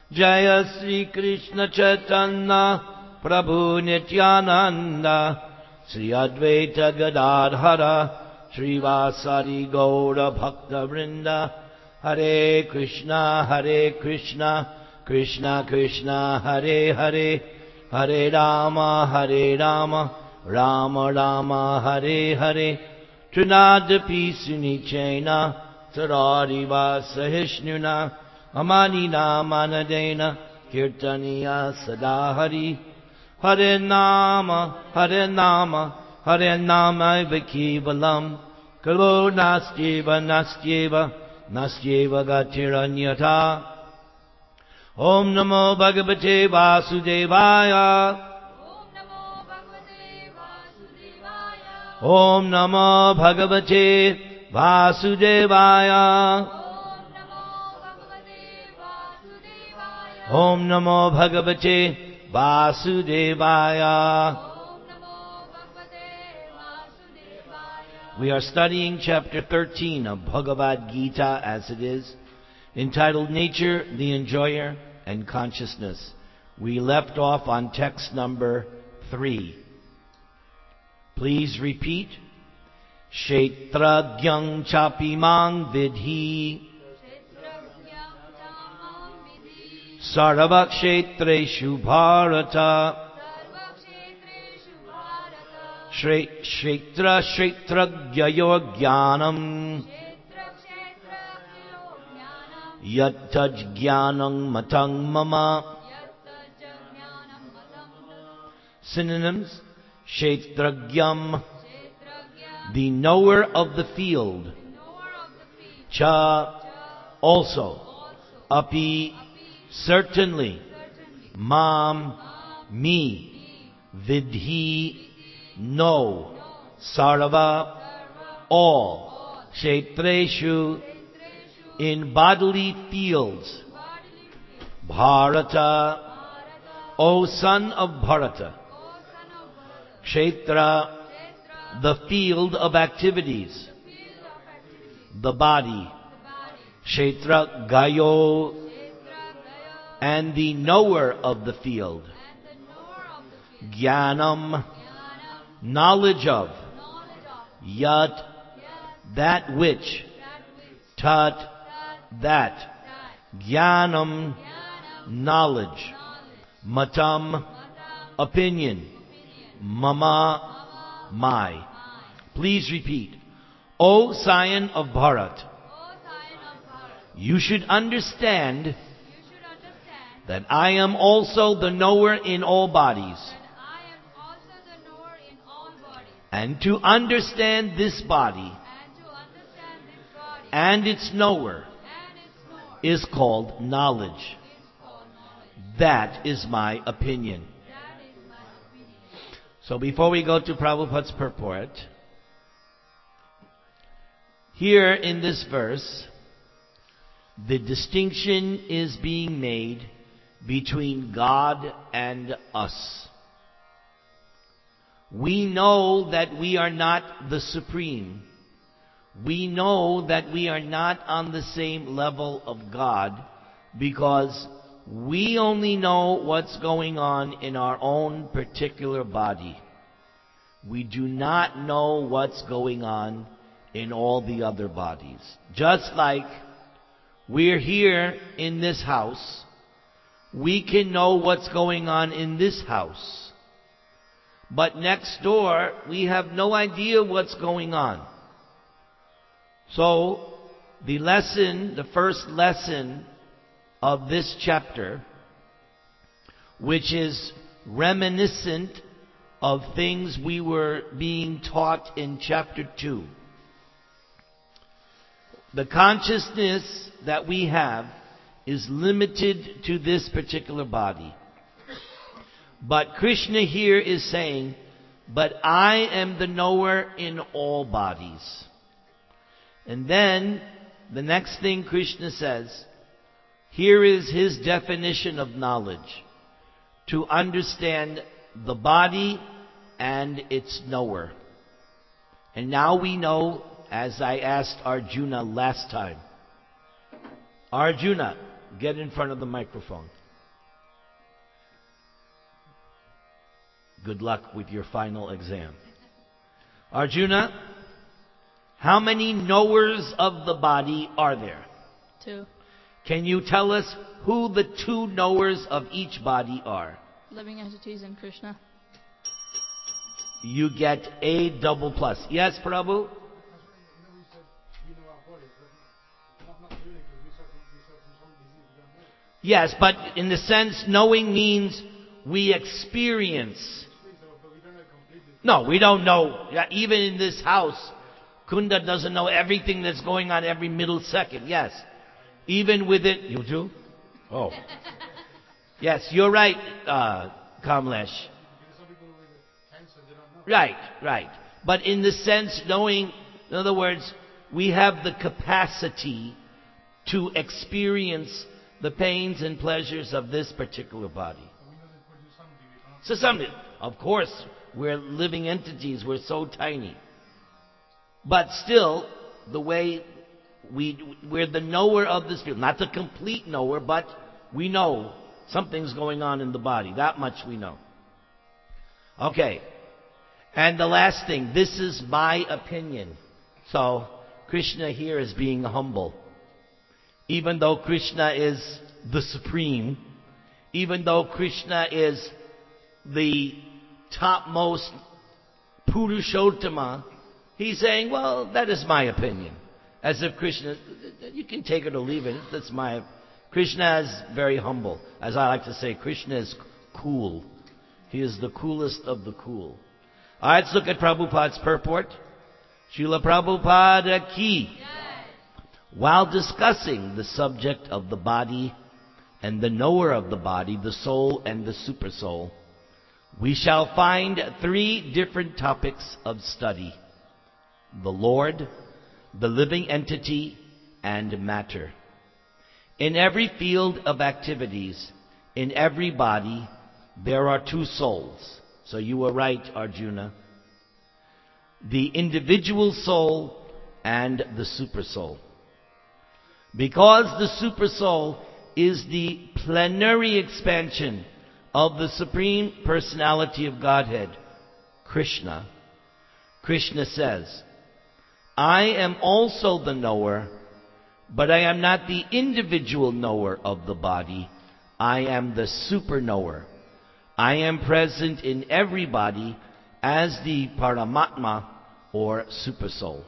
Jaya Sri Krishna Chaitanya Prabhu Nityananda Sri Advaita Gadadhara Srivasari Gaura Bhakta Vrinda Hare Krishna Krishna Krishna Hare Hare Hare Rama Rama Rama Hare Hare Trinadapi Sunichena Tarariva Sahishnuna Amanina Manadena Kirtaniya Sadahari Hare Nama Vikivalam Kalo Nastyeva Gatiranyata Om Namo Bhagavate Vasudevaya Om Namo Bhagavate Vasudevaya Om Namo Bhagavate Vasudevaya. We are studying chapter 13 of Bhagavad Gita as it is, entitled Nature, the Enjoyer, and Consciousness. We left off on text number 3. Please repeat. Kshetragyam chapimang vidhi Sarvakshetreshu Bharata Kshetraghyayo Jnanam Yattaj Jnanam Matang Mama. Synonyms. Kshetragyam, the knower of the field. Cha, also. Api, certainly. Mam, me. Vidhi, know. Sarva, all. Kshetreshu, in bodily fields. Bharata, O son of Bharata. Kshetra, the field of activities. The body. Kshetra Gayo, and the knower of the field. Jnanam, knowledge of. Yat, that which. Tat, that. Jnanam, knowledge. Matam, opinion. Mama, my. Please repeat. O scion of Bharat, you should understand that I am also the knower in all bodies. And to understand this body and its knower is called knowledge. That is my opinion. So before we go to Prabhupada's purport, here in this verse, the distinction is being made between God and us. We know that we are not the supreme. We know that we are not on the same level of God because we only know what's going on in our own particular body. We do not know what's going on in all the other bodies. Just like we're here in this house, we can know what's going on in this house. But next door, we have no idea what's going on. So, the first lesson of this chapter, which is reminiscent of things we were being taught in chapter 2. The consciousness that we have is limited to this particular body. But Krishna here is saying, but I am the knower in all bodies. And then, the next thing Krishna says, here is his definition of knowledge. To understand the body and its knower. And now we know, as I asked Arjuna last time. Arjuna, get in front of the microphone. Good luck with your final exam. Arjuna, how many knowers of the body are there? 2. Can you tell us who the 2 knowers of each body are? Living entities and Krishna. You get a double plus. Yes, Prabhu? Yes, but in the sense, knowing means we experience. No, we don't know. Even in this house, Kunda doesn't know everything that's going on every middle second. Yes. Even with it, you do? Oh. Yes, you're right, Kamlesh. Right. But in the sense, knowing, in other words, we have the capacity to experience the pains and pleasures of this particular body. So of course, we're living entities, we're so tiny. But still, the way we're the knower of this field. Not the complete knower, but we know something's going on in the body. That much we know. Okay. And the last thing, this is my opinion. So, Krishna here is being humble. Even though Krishna is the supreme, even though Krishna is the topmost Purushottama, he's saying, well, that is my opinion. As if Krishna, you can take it or leave it. That's my, Krishna is very humble. As I like to say, Krishna is cool. He is the coolest of the cool. Alright, let's look at Prabhupada's purport. Srila Prabhupada ki. While discussing the subject of the body and the knower of the body, the soul and the supersoul, we shall find 3 different topics of study. The Lord, the living entity, and matter. In every field of activities, in every body, there are 2 souls. So you were right, Arjuna. The individual soul and the supersoul. Because the supersoul is the plenary expansion of the Supreme Personality of Godhead, Krishna. Krishna says, I am also the knower, but I am not the individual knower of the body. I am the super knower. I am present in everybody as the Paramatma or Supersoul.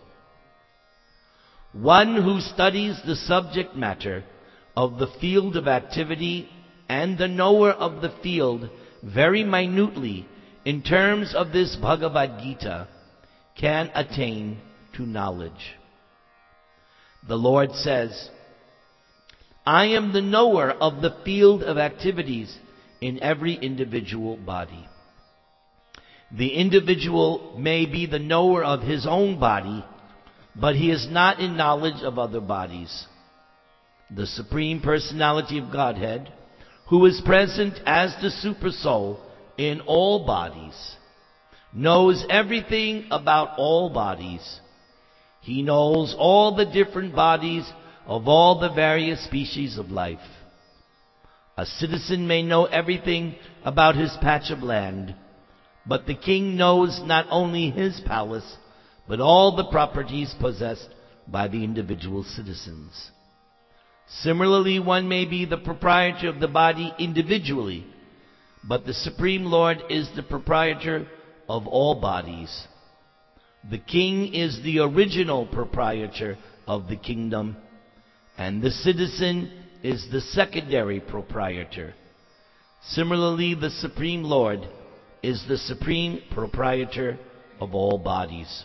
One who studies the subject matter of the field of activity and the knower of the field very minutely in terms of this Bhagavad Gita can attain to knowledge. The Lord says, I am the knower of the field of activities in every individual body. The individual may be the knower of his own body, but he is not in knowledge of other bodies. The Supreme Personality of Godhead, who is present as the Supersoul in all bodies, knows everything about all bodies. He knows all the different bodies of all the various species of life. A citizen may know everything about his patch of land, but the king knows not only his palace, but all the properties possessed by the individual citizens. Similarly, one may be the proprietor of the body individually, but the Supreme Lord is the proprietor of all bodies. The king is the original proprietor of the kingdom, and the citizen is the secondary proprietor. Similarly, the Supreme Lord is the supreme proprietor of all bodies.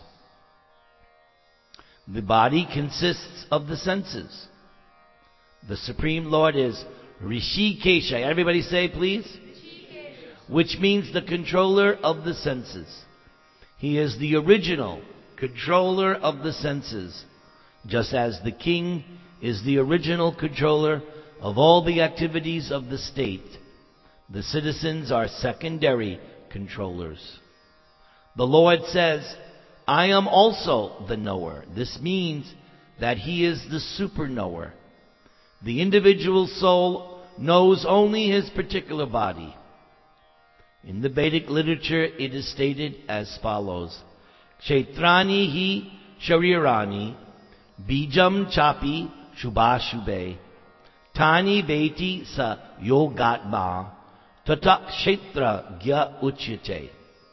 The body consists of the senses. The Supreme Lord is Rishikesha. Everybody say, please. Rishikesha. Which means the controller of the senses. He is the original controller of the senses, just as the king is the original controller of all the activities of the state. The citizens are secondary controllers. The Lord says, I am also the knower. This means that he is the super knower. The individual soul knows only his particular body. In the Vedic literature, it is stated as follows: Kshetrani hi sharirani bijam chapi shubhashubhe tani veti sa yogatma tata kshetra gya uchyate.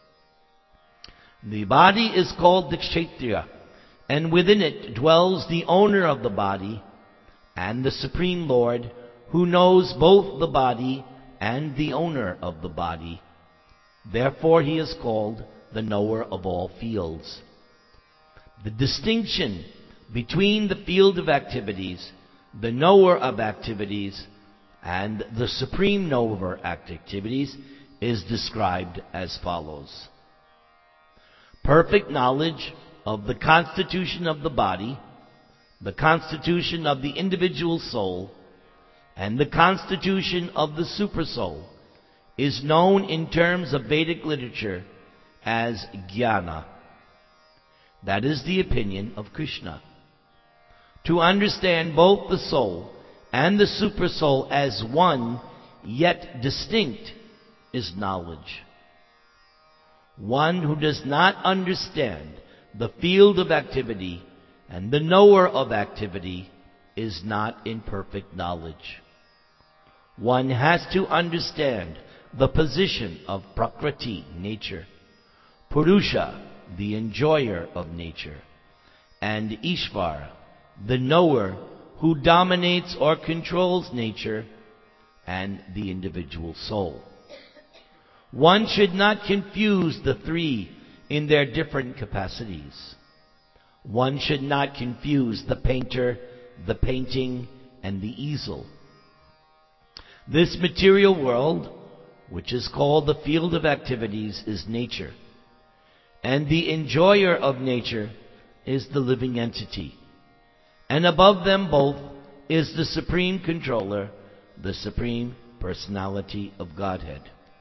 The body is called the kshetriya, and within it dwells the owner of the body and the Supreme Lord, who knows both the body and the owner of the body. Therefore he is called the knower of all fields. The distinction between the field of activities, the knower of activities, and the supreme knower of activities is described as follows: perfect knowledge of the constitution of the body, the constitution of the individual soul, and the constitution of the supersoul is known in terms of Vedic literature as jnana. That is the opinion of Krishna. To understand both the soul and the supersoul as one, yet distinct, is knowledge. One who does not understand the field of activity and the knower of activity is not in perfect knowledge. One has to understand the position of Prakriti, nature, Purusha, the enjoyer of nature, and Ishvara, the knower who dominates or controls nature and the individual soul. One should not confuse the three in their different capacities. One should not confuse the painter, the painting, and the easel. This material world, which is called the field of activities, is nature, and the enjoyer of nature is the living entity. And above them both is the supreme controller, the supreme personality of Godhead.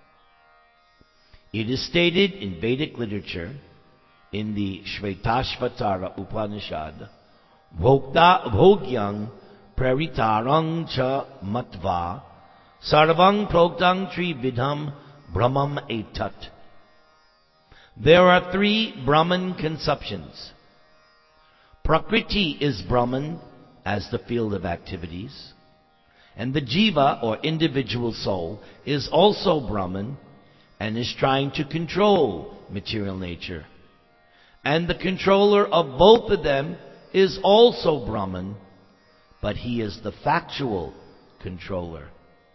It is stated in Vedic literature, in the Shvetashvatara Upanishad, Bhokta bhogyang praritarang cha matva sarvang proktang trividham brahmam etat. There are three Brahman conceptions. Prakriti is Brahman as the field of activities, and the jiva, or individual soul, is also Brahman and is trying to control material nature. And the controller of both of them is also Brahman, but he is the factual controller.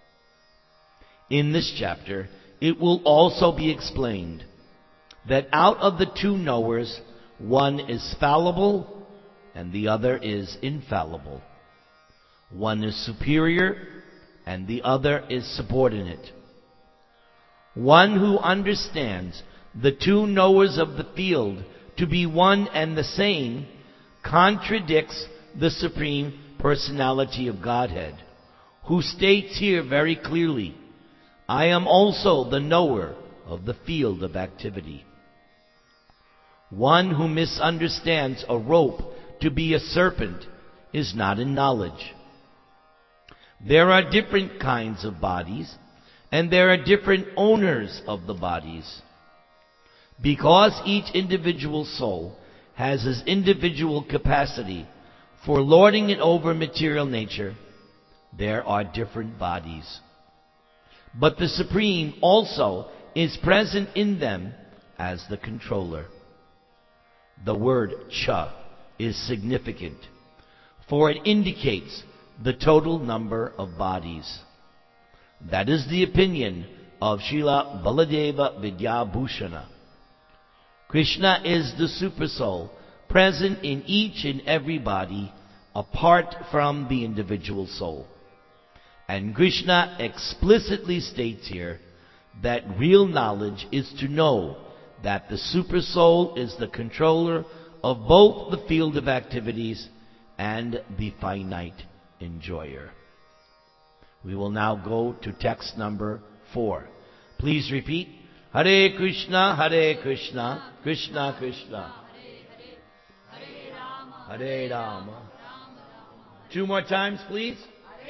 In this chapter, it will also be explained that out of the two knowers, one is fallible and the other is infallible. One is superior and the other is subordinate. One who understands the two knowers of the field to be one and the same contradicts the Supreme Personality of Godhead, who states here very clearly, I am also the knower of the field of activity. One who misunderstands a rope to be a serpent is not in knowledge. There are different kinds of bodies, and there are different owners of the bodies. Because each individual soul has his individual capacity for lording it over material nature, there are different bodies. But the Supreme also is present in them as the controller. The word cha is significant, for it indicates the total number of bodies. That is the opinion of Srila Baladeva Vidyabhushana. Krishna is the Supersoul, present in each and every body, apart from the individual soul. And Krishna explicitly states here that real knowledge is to know that the Supersoul is the controller of both the field of activities and the finite enjoyer. We will now go to text number 4. Please repeat. Hare Krishna, Krishna Krishna, Hare Rama. Two more times, please.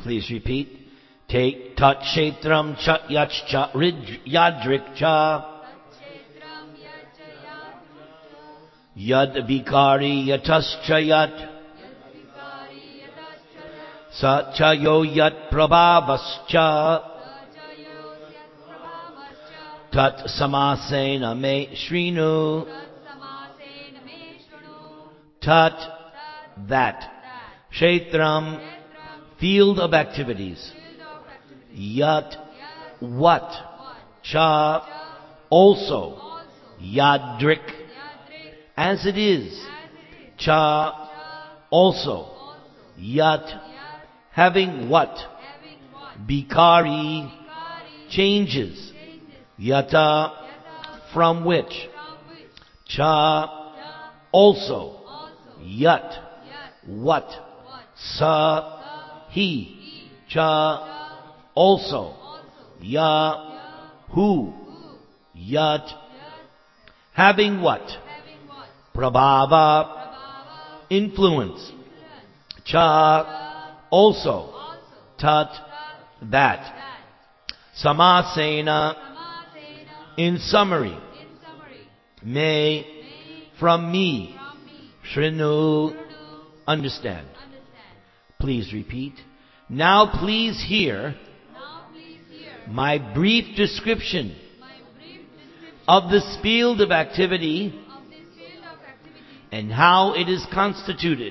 Please repeat. Take tat kshetram cha yach cha yadrik cha yad vikari yatascha yat sachayo yat prabhavascha tat samasena me shrinu. Tat, that. Kshetram, field of activities. Yat, what. Cha, also. Yadrik, as it is. Cha, also. Yat, having what. Bikari, changes. Yata, from which. Cha, also. Yat, what. Sa, he. Cha, also. Ya, who. Yat, having what. Prabhava, influence. Cha, also. Tat, that. Samasena, in summary. Me, from me. Shrinu, understand. Please repeat. Now please hear my brief description of this field of activity and how it is constituted,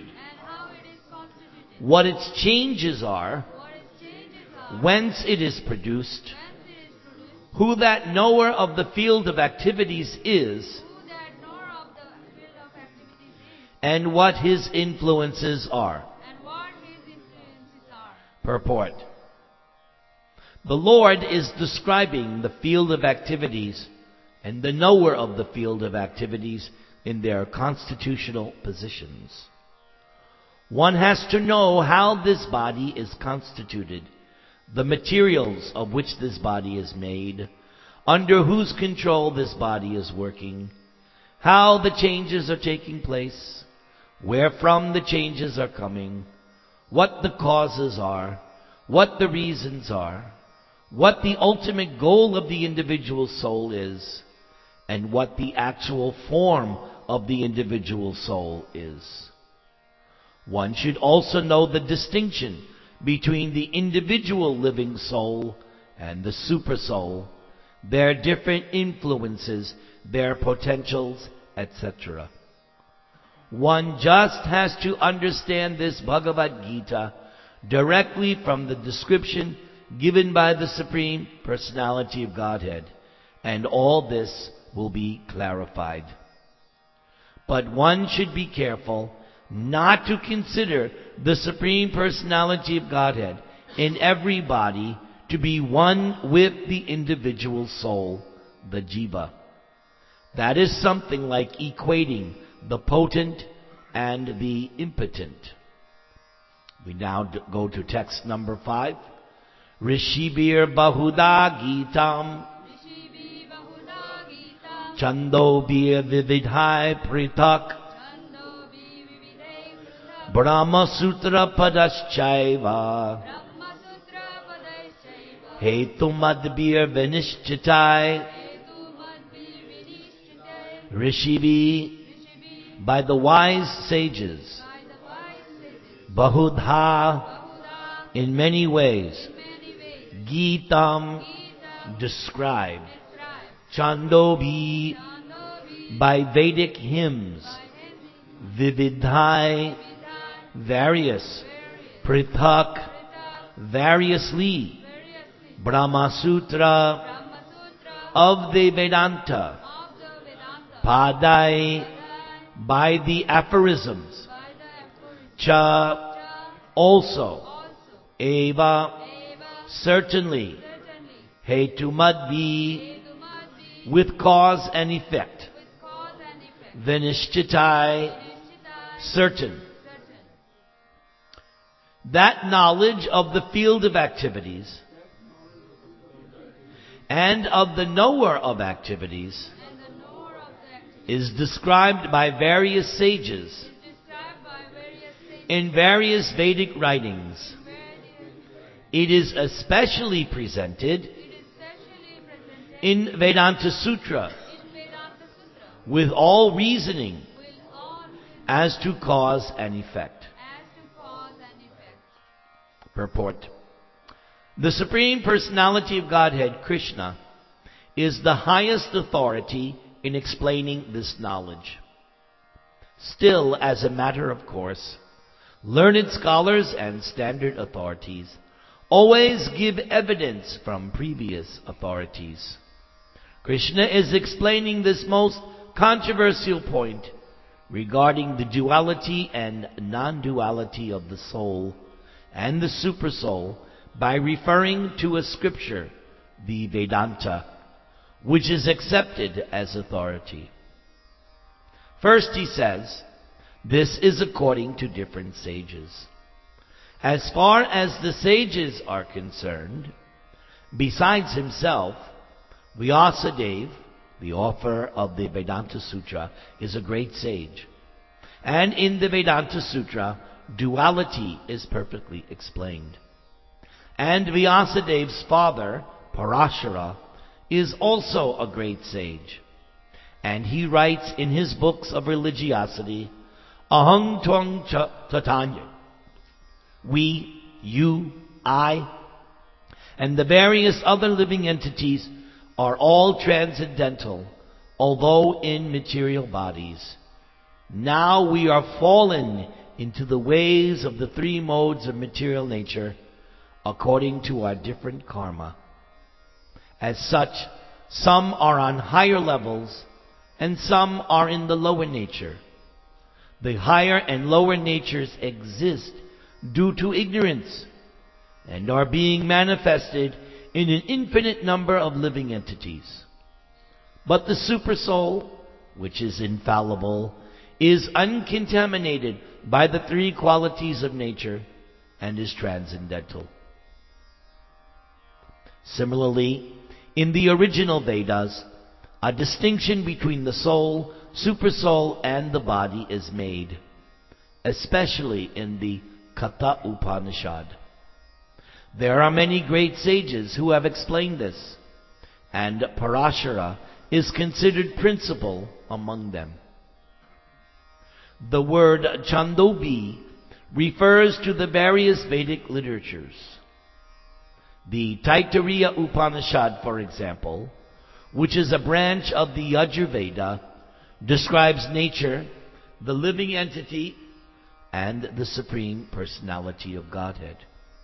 what its changes are, whence it is produced, who that knower of the field of activities is, and what his influences are. Purport. The Lord is describing the field of activities and the knower of the field of activities in their constitutional positions. One has to know how this body is constituted, the materials of which this body is made, under whose control this body is working, how the changes are taking place, wherefrom the changes are coming, what the causes are, what the reasons are, what the ultimate goal of the individual soul is, and what the actual form of the individual soul is. One should also know the distinction between the individual living soul and the supersoul, their different influences, their potentials, etc. One just has to understand this Bhagavad Gita directly from the description given by the Supreme Personality of Godhead, and all this will be clarified. But one should be careful not to consider the Supreme Personality of Godhead in every body to be one with the individual soul, the jiva. That is something like equating the potent and the impotent. We now go to text number 5. Rishibir Bahuda Gitam Chandobir Vividhai Pritak Brahma Sutra Padaschaiva Hetumadbir Vinishchitai Rishibi, by the wise sages. Bahudha, in many ways. Gitam, described. Chandobi, by Vedic hymns. Vividhai, various. Prithak, variously. Brahma Sutra, of the Vedanta. Padai, by the aphorisms. Cha, also. Eva, certainly. Hetumadvi, with cause and effect. Vinishchitai, certain. That knowledge of the field of activities and of the knower of activities is described by various sages in various Vedic writings It is especially presented in Vedanta Sutra with all reasoning as to cause and effect. Purport. The Supreme Personality of Godhead, Krishna, is the highest authority in explaining this knowledge. Still, as a matter of course, learned scholars and standard authorities always give evidence from previous authorities. Krishna is explaining this most controversial point regarding the duality and non-duality of the soul and the supersoul by referring to a scripture, the Vedanta, which is accepted as authority. First, he says, this is according to different sages. As far as the sages are concerned, besides himself, Vyasadeva, the author of the Vedanta Sutra, is a great sage. And in the Vedanta Sutra, duality is perfectly explained. And Vyasadeva's father, Parashara, is also a great sage. And he writes in his books of religiosity, Aham Twang Tatanya, we, you, I, and the various other living entities are all transcendental, although in material bodies. Now we are fallen into the ways of the three modes of material nature, according to our different karma. As such, some are on higher levels, and some are in the lower nature. The higher and lower natures exist due to ignorance, and are being manifested in an infinite number of living entities. But the Supersoul, which is infallible, is uncontaminated by the three qualities of nature and is transcendental. Similarly, in the original Vedas, a distinction between the soul, Supersoul, and the body is made, especially in the Katha Upanishad. There are many great sages who have explained this, and Parashara is considered principal among them. The word Chandobi refers to the various Vedic literatures. The Taittiriya Upanishad, for example, which is a branch of the Yajurveda, describes nature, the living entity, and the Supreme Personality of Godhead.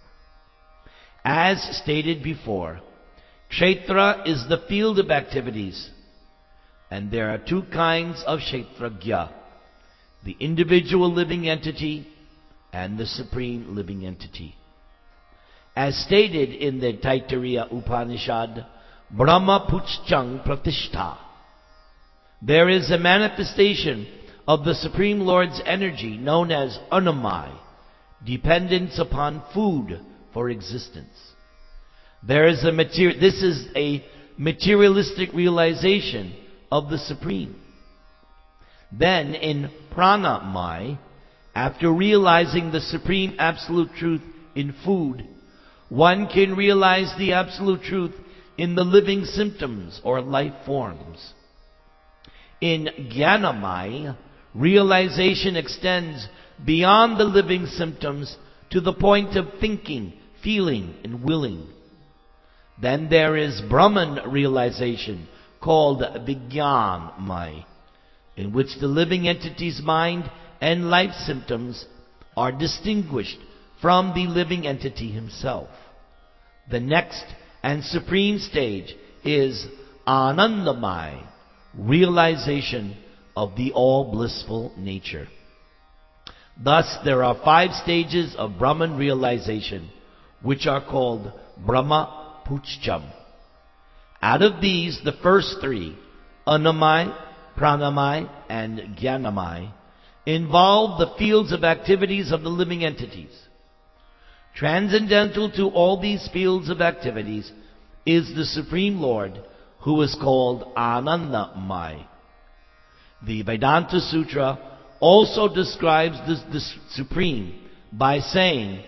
As stated before, Kshetra is the field of activities, and there are two kinds of Kshetragya, the individual living entity and the supreme living entity. As stated in the Taittiriya Upanishad, Brahma Puchchang Pratishtha, there is a manifestation of the Supreme Lord's energy known as Annamaya, dependence upon food for existence. This is a materialistic realization of the Supreme. Then in Pranamaya, after realizing the Supreme Absolute Truth in food, one can realize the Absolute Truth in the living symptoms or life forms. In Jnanamaya, realization extends beyond the living symptoms to the point of thinking, feeling, and willing. Then there is Brahman realization, called Vijnanamaya, in which the living entity's mind and life symptoms are distinguished from the living entity himself. The next and supreme stage is Anandamaya, realization of the all-blissful nature. Thus, there are 5 stages of Brahman realization, which are called Brahma Puchcham. Out of these, the first 3, Annamaya, Pranamaya, and Jnanamaya, involve the fields of activities of the living entities. Transcendental to all these fields of activities is the Supreme Lord, who is called Anandamaya. The Vedanta Sutra also describes the Supreme by saying,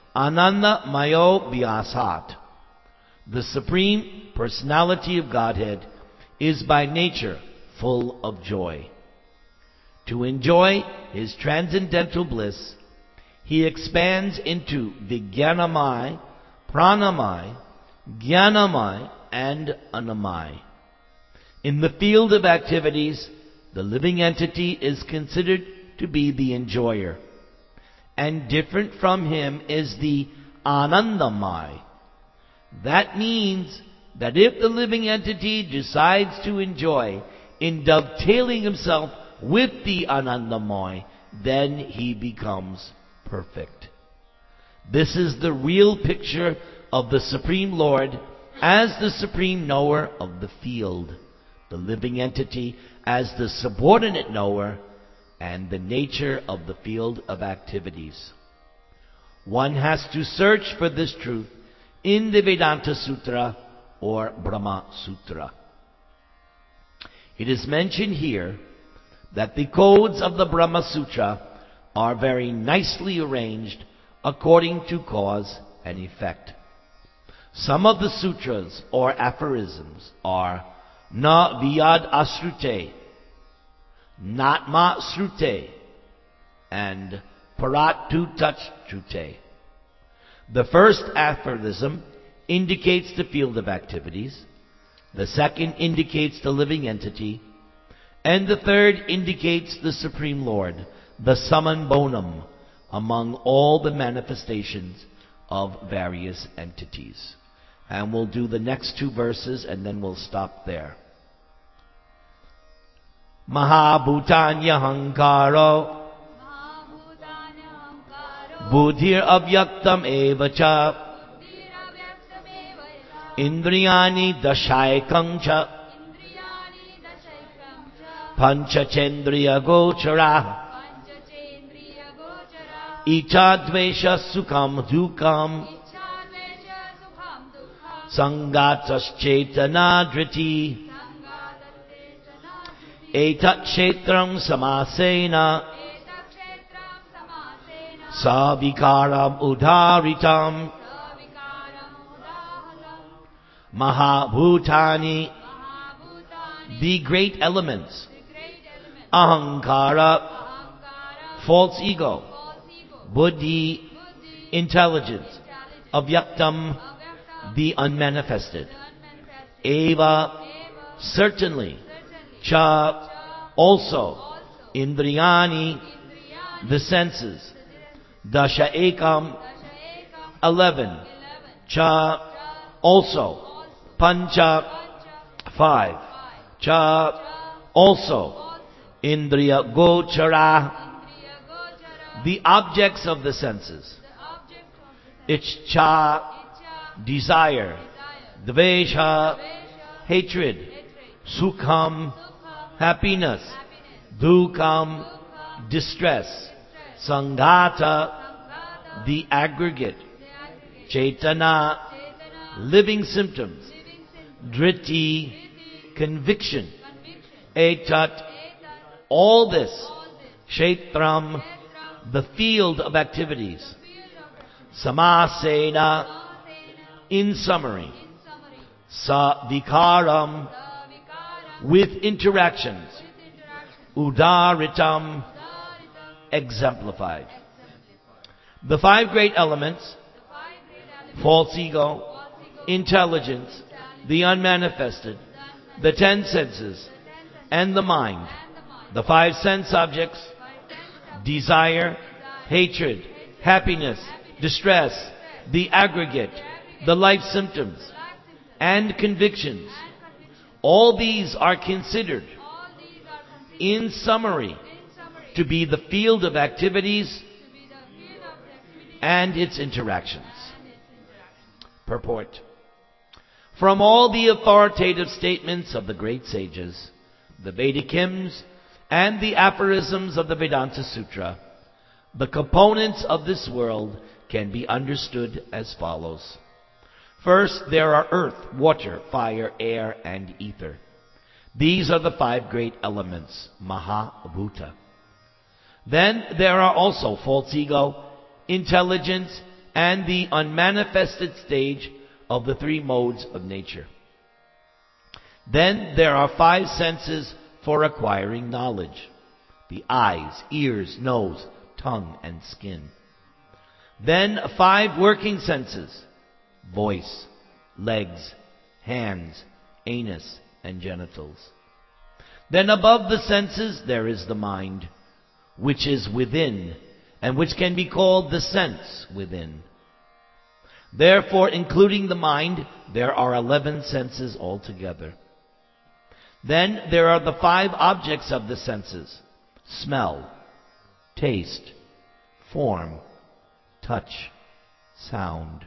Ananda Mayo Vyasat. The Supreme Personality of Godhead is by nature full of joy. To enjoy his transcendental bliss, he expands into Vijnanamaya, Pranamaya, Jnanamaya, and Annamaya. In the field of activities, the living entity is considered to be the enjoyer, and different from him is the Anandamaya. That means that if the living entity decides to enjoy in dovetailing himself with the Anandamaya, then he becomes perfect. This is the real picture of the Supreme Lord as the supreme knower of the field, the living entity as the subordinate knower, and the nature of the field of activities. One has to search for this truth in the Vedanta Sutra or Brahma Sutra. It is mentioned here that the codes of the Brahma Sutra are very nicely arranged according to cause and effect. Some of the sutras or aphorisms are Na Vyad Asrute, Natma Srute, and Paratu Trute. The first aphorism indicates the field of activities, the second indicates the living entity, and the third indicates the Supreme Lord, the summum bonum among all the manifestations of various entities. And we'll do the next two verses and then we'll stop there. Mahabhutanya Hankaro Buddhir Avyaktam Evacha Indriyani Dashaikam Cha Panchachendriya Gochara Ichadvesha Sukham Dukam Sangatas Chetana Driti Etat Kshetram Samasena Savikaram Udharitam Mahabhutani. The great elements. Ahankara, false ego. Buddhi, intelligence. Avyaktam, the unmanifested. Eva, certainly. Cha, also. Indriyani, the senses. Dasha ekam, 11. Cha, also. Pancha, 5. Cha, also. Indriya gochara, the objects of the senses. Ichcha, desire. Dvesha, hatred. Sukham, happiness. Dukham, distress. Sanghata, the aggregate. Chetana, living symptoms. Driti, conviction. Etat, all this. Kshetram, the field of activities. Samasena, in summary. Savikaram, with interactions. Udaritam, exemplified. The five great elements: false ego, intelligence, the unmanifested, the 10 senses, and the mind. The 5 sense objects: desire, hatred, happiness, distress, the aggregate, the life symptoms, and convictions. All these are considered, in summary, to be the field of activities and its interactions. Purport. From all the authoritative statements of the great sages, the Vedic hymns, and the aphorisms of the Vedanta Sutra, the components of this world can be understood as follows. First, there are earth, water, fire, air, and ether. These are the 5 great elements, Mahabhuta. Then there are also false ego, intelligence, and the unmanifested stage of the three modes of nature. Then there are 5 senses for acquiring knowledge: the eyes, ears, nose, tongue, and skin. Then 5 working senses: voice, legs, hands, anus, and genitals. Then above the senses there is the mind, which is within, and which can be called the sense within. Therefore, including the mind, there are 11 senses altogether. Then there are the 5 objects of the senses: smell, taste, form, touch, sound.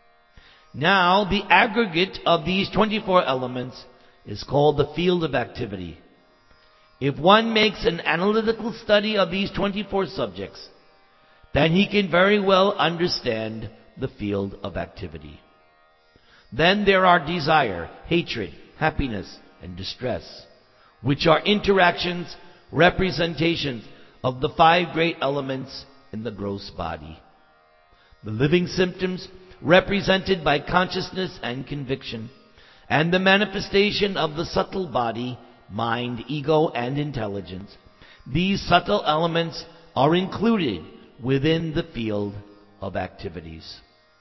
Now, the aggregate of these 24 elements is called the field of activity. If one makes an analytical study of these 24 subjects, then he can very well understand the field of activity. Then there are desire, hatred, happiness, and distress, which are interactions, representations of the 5 great elements in the gross body. The living symptoms represented by consciousness and conviction, and the manifestation of the subtle body, mind, ego, and intelligence. These subtle elements are included within the field of activities.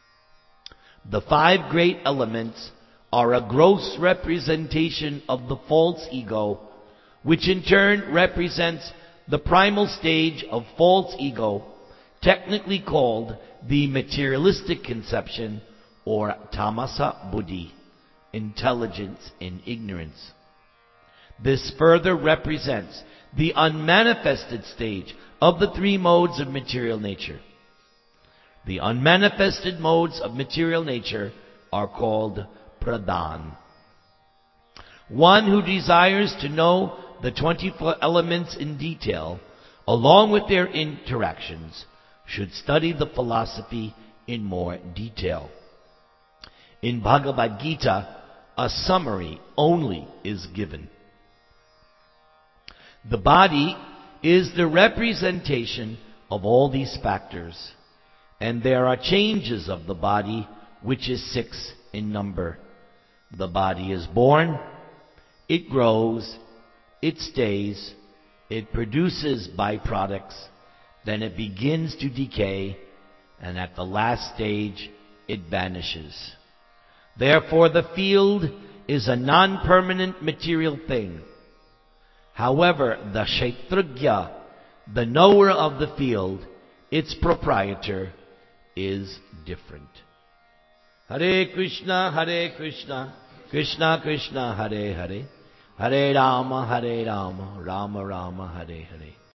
The 5 great elements are a gross representation of the false ego, which in turn represents the primal stage of false ego, technically called the materialistic conception, or tamasa buddhi, intelligence in ignorance. This further represents the unmanifested stage of the 3 modes of material nature. The unmanifested modes of material nature are called pradhan. One who desires to know the 24 elements in detail, along with their interactions, should study the philosophy in more detail. In Bhagavad Gita, a summary only is given. The body is the representation of all these factors, and there are changes of the body, which is 6 in number. The body is born, it grows, it stays, it produces byproducts, then it begins to decay, and at the last stage it vanishes. Therefore the field is a non-permanent material thing. However, the Kshetrajna, the knower of the field, its proprietor, is different. Hare Krishna, Krishna Krishna, Hare Hare, Hare Rama, Rama Rama, Hare Hare.